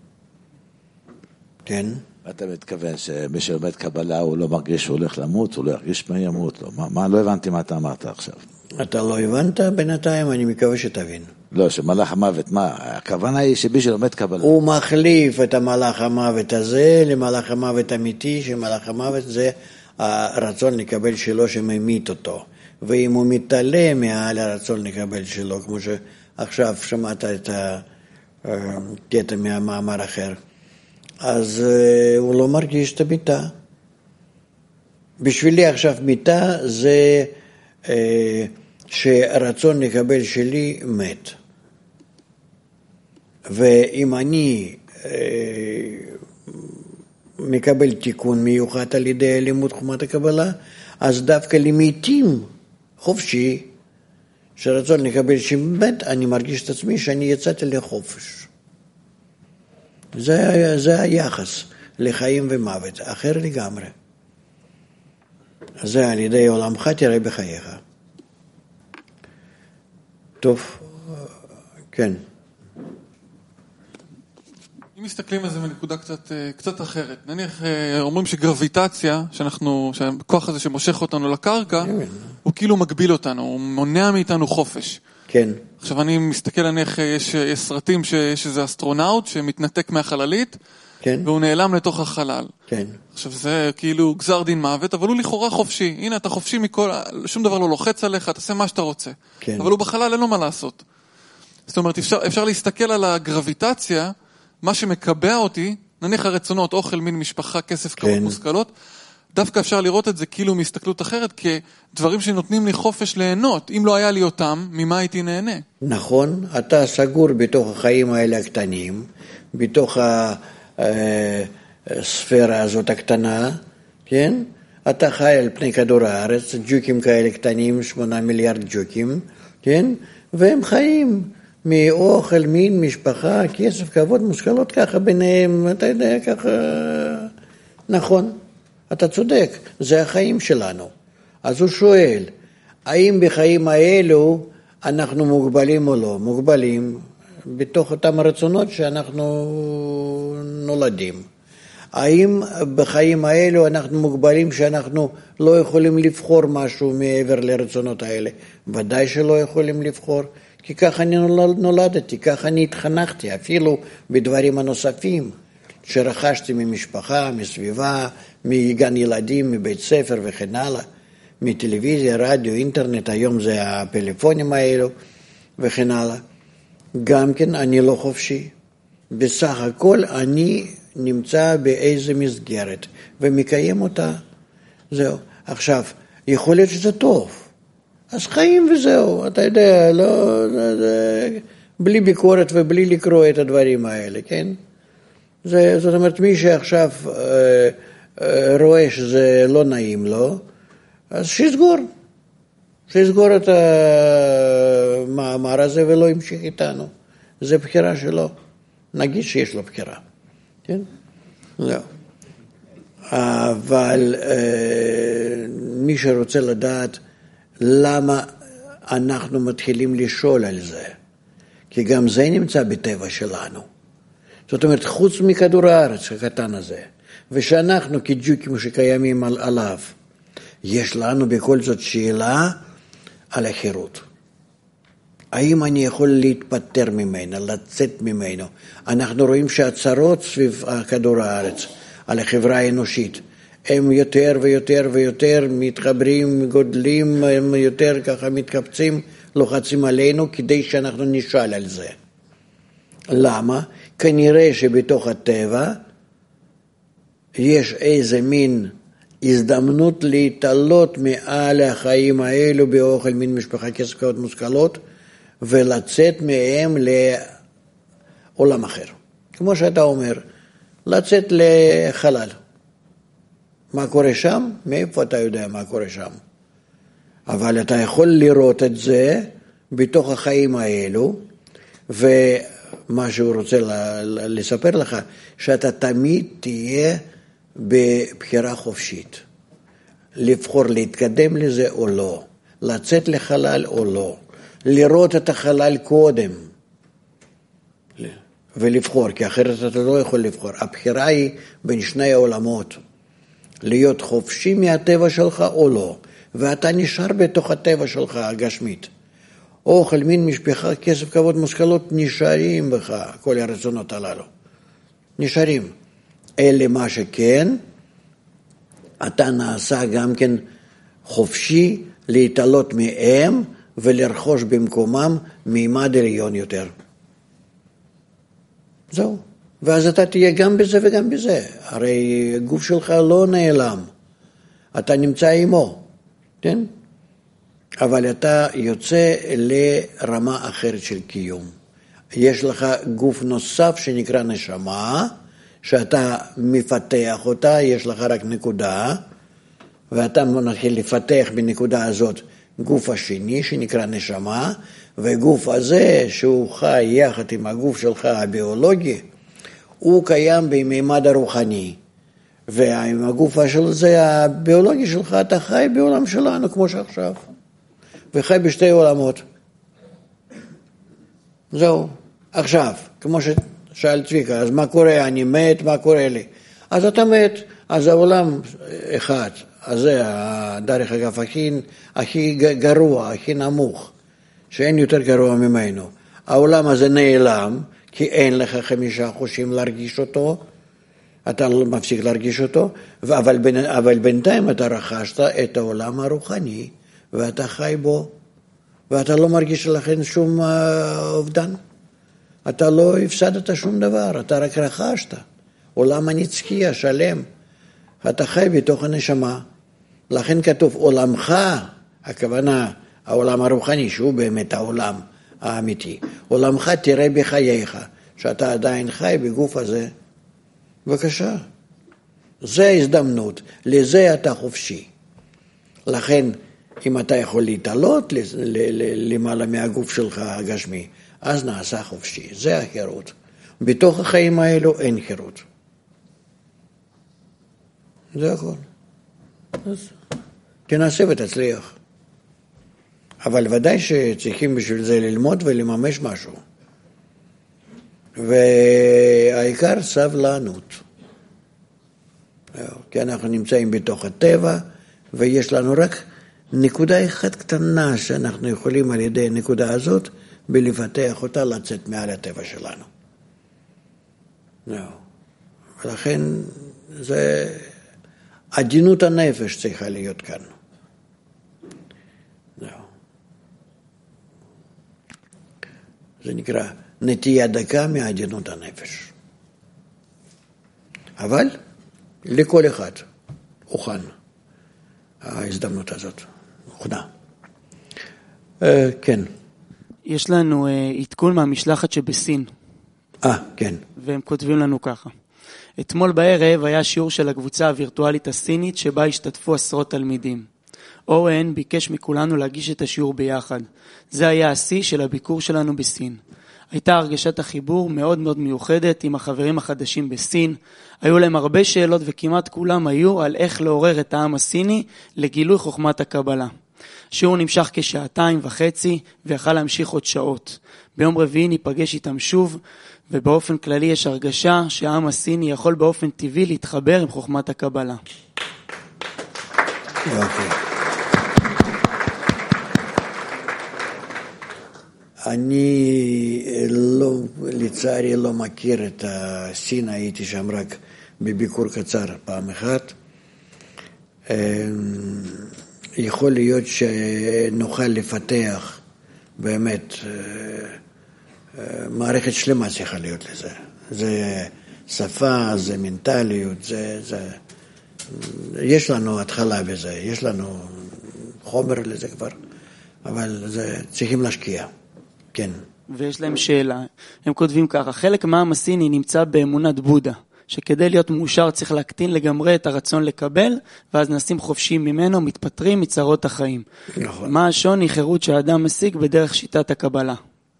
כן? אתה מתכוון שמי שלומד קבלה הוא לא מרגיש שהוא הולך למות, הוא לא ירגיש מה ימות, לא. מה, מה, לא הבנתי מה אתה אמרת עכשיו. אתה לא הבנת בינתיים, אני מקווה שתבין. לא, שמלאך המוות, מה? הכוונה היא שמי שלומד קבלה. הוא מחליף את המלאך המוות הזה למלאך המוות אמיתי, שמלאך המוות זה הרצון לקבל שלו שממית אותו. ואם הוא מתעלה מעל הרצון לקבל שלו, כמו שעכשיו שמעת את הקטע מהמאמר אחר, אז uh, הוא לא מרגיש את המיטה. בשבילי עכשיו מיטה זה uh, שרצון לקבל שלי מת. ואם אני uh, מקבל תיקון מיוחד על ידי לימוד חוכמת הקבלה, אז דווקא למעיטים חופשי, שרצון לקבל שבאמת אני מרגיש את עצמי שאני יצאתי לחופש. זה, זה היחס לחיים ומוות, אחר לגמרי. זה על ידי עולמך תראה בחייך. טוב, כן. אם מסתכלים על זה מנקודה קצת, קצת אחרת, נניח אומרים שגרביטציה, שאנחנו, שהכוח הזה שמושך אותנו לקרקע, הוא כאילו מגביל אותנו, הוא מונע מאיתנו חופש. כן. עכשיו אני מסתכל נניח, יש, יש סרטים שיש איזה אסטרונאוט שמתנתק מהחללית, כן. והוא נעלם לתוך החלל. כן. עכשיו זה כאילו גזר דין מוות, אבל הוא לכאורה חופשי. הנה אתה חופשי מכל, שום דבר לא לוחץ עליך, תעשה מה שאתה רוצה. כן. אבל הוא בחלל, אין לו מה לעשות. זאת אומרת, אפשר, אפשר להסתכל על הגרביטציה, מה שמקבע אותי, נניח הרצונות, אוכל, מין, משפחה, כסף, כבוד, כן. מושכלות, דווקא אפשר לראות את זה כאילו מהסתכלות אחרת, כדברים שנותנים לי חופש ליהנות. אם לא היה לי אותם, ממה הייתי נהנה? נכון, אתה סגור בתוך החיים האלה הקטנים, בתוך הספירה הזאת הקטנה, כן? אתה חי על פני כדור הארץ, ג'וקים כאלה קטנים, שמונה מיליארד ג'וקים, כן? והם חיים מאוכל, מין, משפחה, כסף, כבוד, מושכלות, ככה ביניהם, אתה יודע, ככה, נכון, אתה צודק, זה החיים שלנו. אז הוא שואל, האם בחיים האלו אנחנו מוגבלים או לא? מוגבלים בתוך אותם הרצונות שאנחנו נולדים. האם בחיים האלו אנחנו מוגבלים שאנחנו לא יכולים לבחור משהו מעבר לרצונות האלה? ודאי שלא יכולים לבחור, כי ככה אני נולדתי, ככה אני התחנכתי, אפילו בדברים הנוספים שרכשתי ממשפחה, מסביבה, מגן ילדים, מבית ספר וכן הלאה, מטלוויזיה, רדיו, אינטרנט, היום זה הפלאפונים האלו וכן הלאה. גם כן אני לא חופשי. בסך הכל אני נמצא באיזה מסגרת ומקיים אותה. זהו. עכשיו, יכול להיות שזה טוב. אז חיים וזהו, אתה יודע, לא, זה, בלי ביקורת ובלי לקרוא את הדברים האלה, כן? זה, זאת אומרת, מי שעכשיו אה, אה, רואה שזה לא נעים לו, אז שיסגור. שיסגור את המאמר הזה ולא ימשיך איתנו. זה בחירה שלו. נגיד שיש לו בחירה. כן? לא. אבל אה, מי שרוצה לדעת למה אנחנו מתחילים לשאול על זה, כי גם זה נמצא בטבע שלנו. זאת אומרת, חוץ מכדור הארץ הקטן הזה, ושאנחנו כג'וקים שקיימים על, עליו, יש לנו בכל זאת שאלה על החירות. האם אני יכול להתפטר ממנו, לצאת ממנו? אנחנו רואים שהצרות סביב כדור הארץ, על החברה האנושית, הם יותר ויותר ויותר מתחברים, גודלים, הם יותר ככה מתקפצים, לוחצים עלינו כדי שאנחנו נשאל על זה. למה? כנראה שבתוך הטבע יש איזה מין הזדמנות להתעלות מעל החיים האלו באוכל, מין, משפחה, כסף, כבוד, מושכלות, ולצאת מהם לעולם אחר. כמו שאתה אומר, לצאת לחלל. מה קורה שם? מאיפה אתה יודע מה קורה שם? אבל אתה יכול לראות את זה בתוך החיים האלו, ומה שהוא רוצה לספר לך, שאתה תמיד תהיה בבחירה חופשית. לבחור להתקדם לזה או לא, לצאת לחלל או לא, לראות את החלל קודם, ולבחור, כי אחרת אתה לא יכול לבחור. הבחירה היא בין שני העולמות, להיות חופשי מהטבע שלך או לא, ואתה נשאר בתוך הטבע שלך הגשמית. אוכל, מין, משפחה, כסף, כבוד, מושכלות, נשארים בך, כל הרצונות הללו. נשארים. אלה מה שכן, אתה נעשה גם כן חופשי להתעלות מהם ולרכוש במקומם מימד עליון יותר. זהו. ואז אתה תהיה גם בזה וגם בזה. הרי הגוף שלך לא נעלם. אתה נמצא עמו. כן? אבל אתה יוצא לרמה אחרת של קיום. יש לך גוף נוסף שנקרא נשמה, שאתה מפתח אותה, יש לך רק נקודה, ואתה מתחיל לפתח בנקודה הזאת גוף השני שנקרא נשמה, וגוף הזה שהוא חי יחד עם הגוף שלך הביולוגי, הוא קיים בממד הרוחני. ועם הגוף של זה הביולוגי שלך, אתה חי בעולם שלנו כמו שעכשיו. וחי בשתי עולמות. זהו. עכשיו, כמו ששאל צביקה, אז מה קורה? אני מת, מה קורה לי? אז אתה מת, אז העולם אחד, אז זה, דרך אגב, הכי, הכי גרוע, הכי נמוך, שאין יותר גרוע ממנו. העולם הזה נעלם, כי אין לך חמישה חושים להרגיש אותו, אתה לא מפסיק להרגיש אותו, אבל, בין, אבל בינתיים אתה רכשת את העולם הרוחני, ואתה חי בו, ואתה לא מרגיש לכן שום אובדן. אתה לא הפסדת שום דבר, אתה רק רכשת. עולם הנצחי השלם, אתה חי בתוך הנשמה. לכן כתוב עולמך, הכוונה, העולם הרוחני, שהוא באמת העולם האמיתי. עולמך תראה בחייך, שאתה עדיין חי בגוף הזה. בבקשה. זה ההזדמנות, לזה אתה חופשי. לכן, אם אתה יכול להתעלות למעלה מהגוף שלך הגשמי, אז נעשה חופשי. זה החירות. בתוך החיים האלו אין חירות. זה הכל. אז תנסה ותצליח. אבל ודאי שצריכים בשביל זה ללמוד ולממש משהו. והעיקר סבלנות. כי אנחנו נמצאים בתוך הטבע, ויש לנו רק נקודה אחת קטנה שאנחנו יכולים על ידי הנקודה הזאת, בלפתח אותה לצאת מעל הטבע שלנו. ולכן זה עדינות הנפש צריכה להיות כאן. זה נקרא נטייה דקה מעדינות הנפש. אבל לכל אחד הוכן ההזדמנות הזאת. הוכנה. אה, כן. יש לנו אה, עדכון מהמשלחת שבסין. אה, כן. והם כותבים לנו ככה. אתמול בערב היה שיעור של הקבוצה הווירטואלית הסינית שבה השתתפו עשרות תלמידים. אורן ביקש מכולנו להגיש את השיעור ביחד. זה היה השיא של הביקור שלנו בסין. הייתה הרגשת החיבור מאוד מאוד מיוחדת עם החברים החדשים בסין. היו להם הרבה שאלות וכמעט כולם היו על איך לעורר את העם הסיני לגילוי חוכמת הקבלה. שיעור נמשך כשעתיים וחצי ויכל להמשיך עוד שעות. ביום רביעי ניפגש איתם שוב, ובאופן כללי יש הרגשה שהעם הסיני יכול באופן טבעי להתחבר עם חוכמת הקבלה. אוקיי. אני לא, לצערי לא מכיר את הסין, הייתי שם רק בביקור קצר פעם אחת. יכול להיות שנוכל לפתח באמת מערכת שלמה צריכה להיות לזה. זה שפה, זה מנטליות, זה, זה... יש לנו התחלה בזה, יש לנו חומר לזה כבר, אבל זה צריכים להשקיע. כן. ויש להם שאלה, הם כותבים ככה, חלק מהעם הסיני נמצא באמונת בודה, שכדי להיות מאושר צריך להקטין לגמרי את הרצון לקבל, ואז נשים חופשיים ממנו, מתפטרים מצרות החיים. נכון. מה השוני חירות שהאדם משיג בדרך שיטת הקבלה?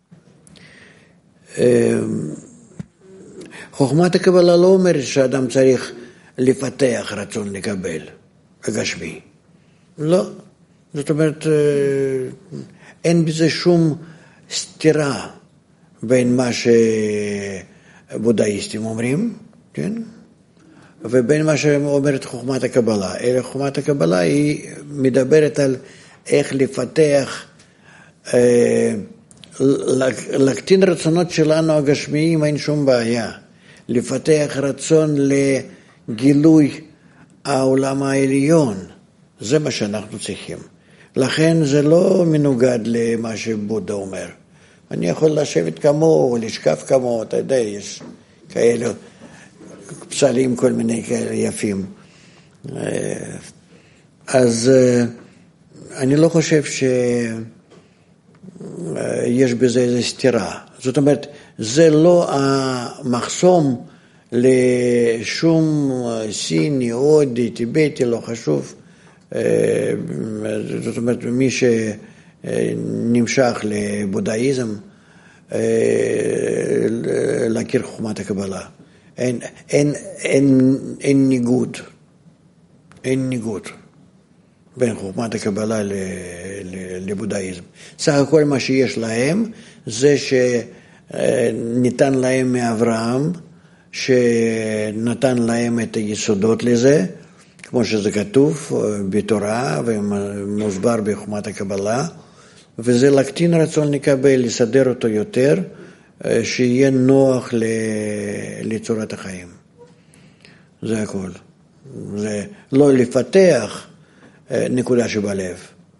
חוכמת הקבלה לא אומרת שהאדם צריך לפתח רצון לקבל, הגשמי. לא. זאת אומרת, אין בזה שום סתירה בין מה שבודהיסטים אומרים, כן? ובין מה שאומרת חוכמת הקבלה. אלא חוכמת הקבלה היא מדברת על איך לפתח, אה, להקטין רצונות שלנו הגשמיים, אין שום בעיה. לפתח רצון לגילוי העולם העליון. זה מה שאנחנו צריכים. לכן זה לא מנוגד למה שבודה אומר. אני יכול לשבת כמוהו, או לשקף כמוהו, אתה יודע, יש כאלה פסלים, כל מיני כאלה יפים. אז אני לא חושב שיש בזה איזו סתירה. זאת אומרת, זה לא המחסום לשום סיני, הודי, טיבטי, לא חשוב. זאת אומרת, מי שנמשך לבודהיזם, להכיר חוכמת הקבלה. אין, אין, אין, אין ניגוד. אין ניגוד בין חוכמת הקבלה לבודהיזם. סך הכל מה שיש להם זה שניתן להם מאברהם, שנתן להם את היסודות לזה, כמו שזה כתוב בתורה ומוסבר בחוכמת הקבלה, וזה להקטין רצון לקבל, לסדר אותו יותר, שיהיה נוח לצורת החיים. זה הכל. זה לא לפתח נקודה שבלב,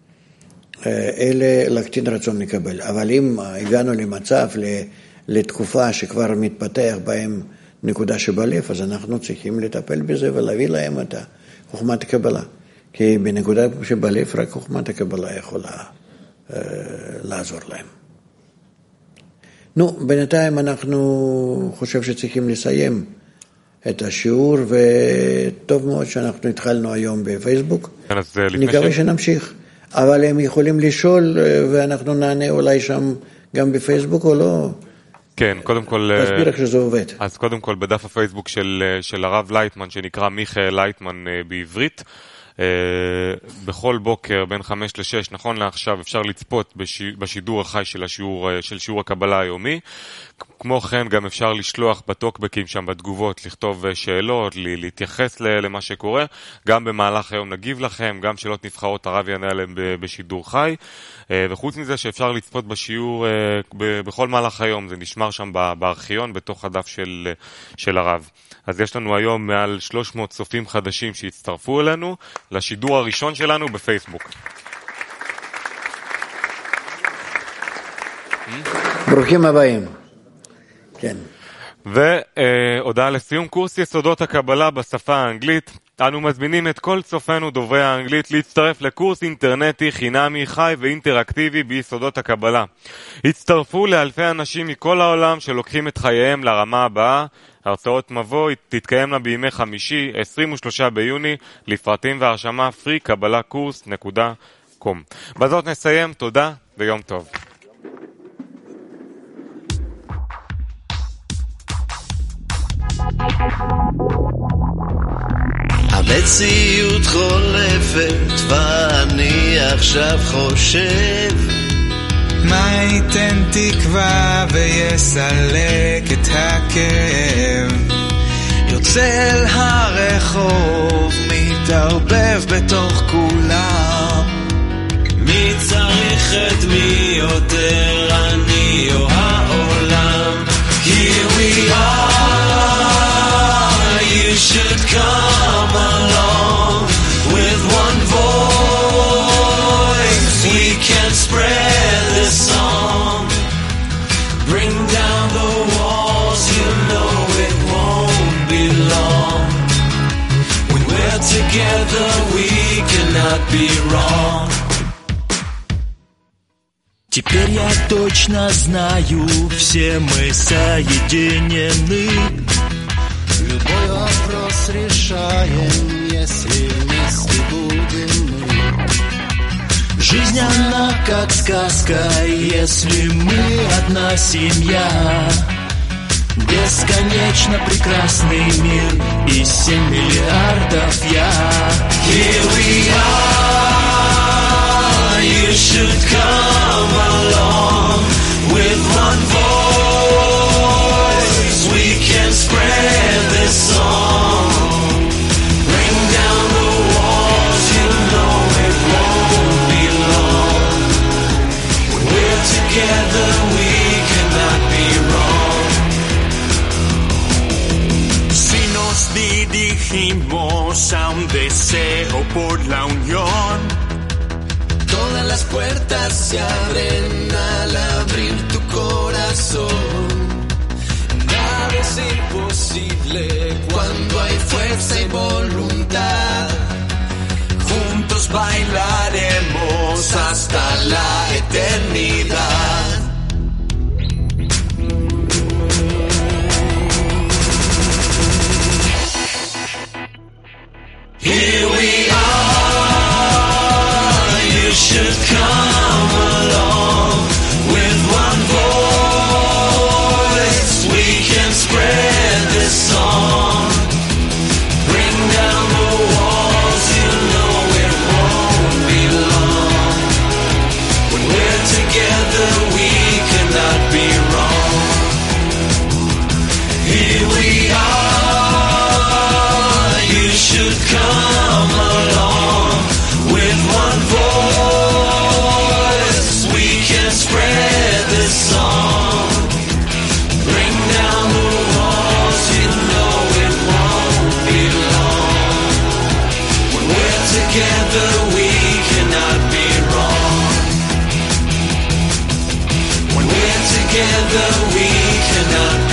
אלה להקטין רצון לקבל. אבל אם הגענו למצב, לתקופה שכבר מתפתח בהם נקודה שבלב, אז אנחנו צריכים לטפל בזה ולהביא להם את חוכמת הקבלה. כי בנקודה שבלב רק חוכמת הקבלה יכולה אה, לעזור להם. נו, בינתיים אנחנו חושב שצריכים לסיים את השיעור, וטוב מאוד שאנחנו התחלנו היום בפייסבוק. נקווה ש... שנמשיך. אבל הם יכולים לשאול, ואנחנו נענה אולי שם גם בפייסבוק או לא. כן, קודם כל... תסביר איך שזה עובד. אז קודם כל בדף הפייסבוק של, של הרב לייטמן, שנקרא מיכאל לייטמן בעברית, בכל בוקר בין חמש לשש, נכון לעכשיו, אפשר לצפות בשידור החי של השיעור, של שיעור הקבלה היומי. כמו כן גם אפשר לשלוח בטוקבקים שם בתגובות, לכתוב שאלות, להתייחס למה שקורה. גם במהלך היום נגיב לכם, גם שאלות נבחרות הרב יענה עליהם בשידור חי. וחוץ מזה שאפשר לצפות בשיעור בכל מהלך היום, זה נשמר שם בארכיון בתוך הדף של, של הרב. אז יש לנו היום מעל שלוש מאות צופים חדשים שהצטרפו אלינו לשידור הראשון שלנו בפייסבוק. ברוכים הבאים. כן. והודעה לסיום, קורס יסודות הקבלה בשפה האנגלית. אנו מזמינים את כל צופינו דוברי האנגלית להצטרף לקורס אינטרנטי חינמי חי ואינטראקטיבי ביסודות הקבלה. הצטרפו לאלפי אנשים מכל העולם שלוקחים את חייהם לרמה הבאה. הרצאות מבוא תתקיימנה בימי חמישי, עשרים ושלושה ביוני, לפרטים והרשמה פרי קבלה קורס נקודה קום. בזאת נסיים, תודה ויום טוב. המציאות חולפת ואני עכשיו חושב מה ייתן תקווה ויסלק את הכאב, יוצא אל הרחוב מתערבב בתוך כולם, מי צריך את מי יותר, אני או העולם. Here we are, you should come along. With one voice we can spread this song. Bring down the walls, you know it won't be long. When we're together we cannot be wrong. Теперь я точно знаю, все мы соединены. Любой вопрос решаем, если вместе будем мы. Жизнь она как сказка, если мы одна семья. Бесконечно прекрасный мир и семь миллиардов я. Here we are, you should come along. With one voice we can spread this song. Bring down the walls, you know it won't be long. When we're together we cannot be wrong. Si nos dirigimos a un deseo por la unión, todas las puertas se abren al abrir tu corazón. Nada es imposible cuando hay fuerza y voluntad. Juntos bailaremos hasta la eternidad. should come along with one voice. We can spread this song. Bring down the walls, you know it won't be long. When we're together, we cannot be wrong. Here we are, you should come along with one voice. We can spread this song. Bring down the walls, you know it won't be long. When we're together, we cannot be wrong. When we're together, we cannot be